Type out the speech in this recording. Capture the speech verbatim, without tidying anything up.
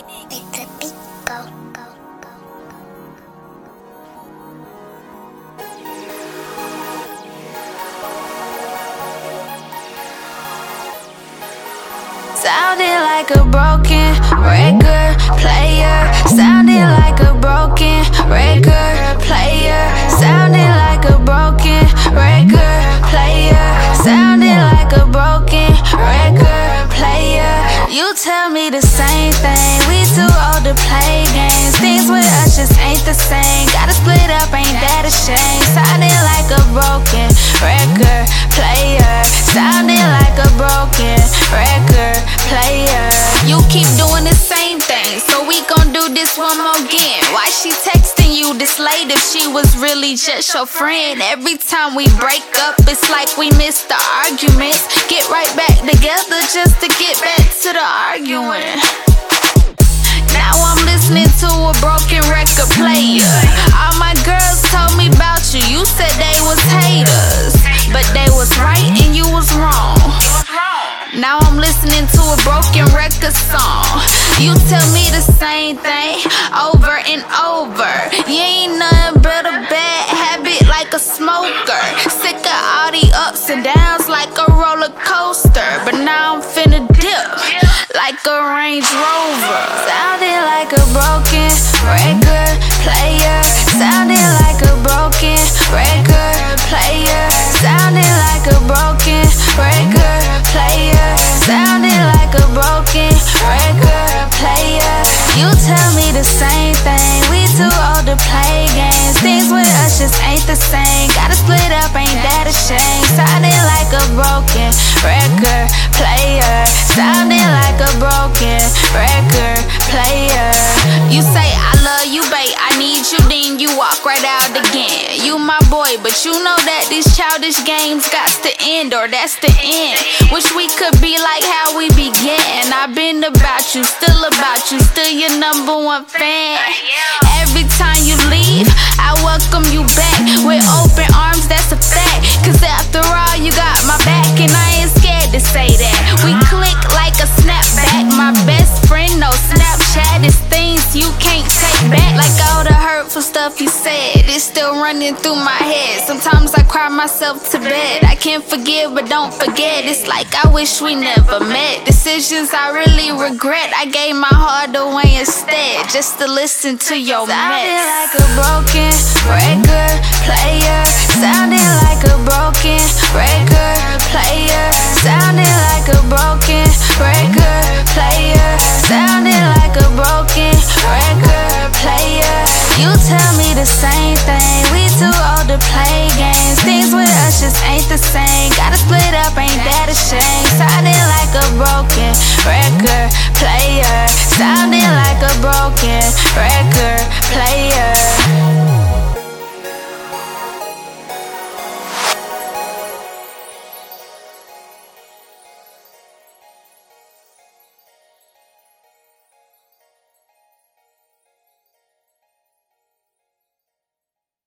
Nick. Make the beat go, go, go. Sounding like a broken record player. Sounding like a broken record player. Sounding like a broken record player. Sounding like a broken record player. You tell me the same thing. We too old to play games. Things with us just ain't the same. Gotta split up, ain't that a shame? Sounding like a broken record player. Sounding like a broken record player. You keep doing the same thing, so we gon' do this one more again. Why she texting you this late if she was really just your friend? Every time we break up, it's like we missed the arguments. Get right back together just to get back to the arguing. Now I'm listening to a broken record player. All my girls told me about you. You said they was haters, but they was right and you was wrong. Now I'm listening to a broken record song. You tell me the same thing over and over. You ain't nothing but a bad habit like a smoker. Sick of all the ups and downs like a roller coaster. But now I'm finna dip like a Range Rover. Sounding like a broken record player. Sounding like a broken record player. Sounding like a broken record player. Sounding like a broken record player. You tell me the same thing. We too old to play games. Things with us just ain't the same. Gotta split up, ain't that a shame? Sounding like a broken record player. Sounding like a broken record player. You say I love you, babe, I need you, then you walk right out again. You my boy, but you know that these childish games got to end, or that's the end. Wish we could be like how we began. I've been about you, still about you, still your number one fan. Every time you leave, I welcome you back with open arms, that's a fact. Cause after all, you got my back, and I ain't scared to say that. We click like a snapback. My best friend, no Snapchat. It's things you can't take back. Like all the hurtful stuff you said, it's still running through my head. Sometimes I cry myself to bed. I can't forgive, but don't forget. It's like I wish we never met. Decisions I really regret. I gave my heart away instead, just to listen to your mess. Sounding like a broken record player. Sounding like a broken record player. Sounding like a broken record player. Sounding like a broken record player. You tell me the same thing. We too old to play games. Things with us just ain't the same. Gotta split up, ain't that a shame? Sounding like a broken record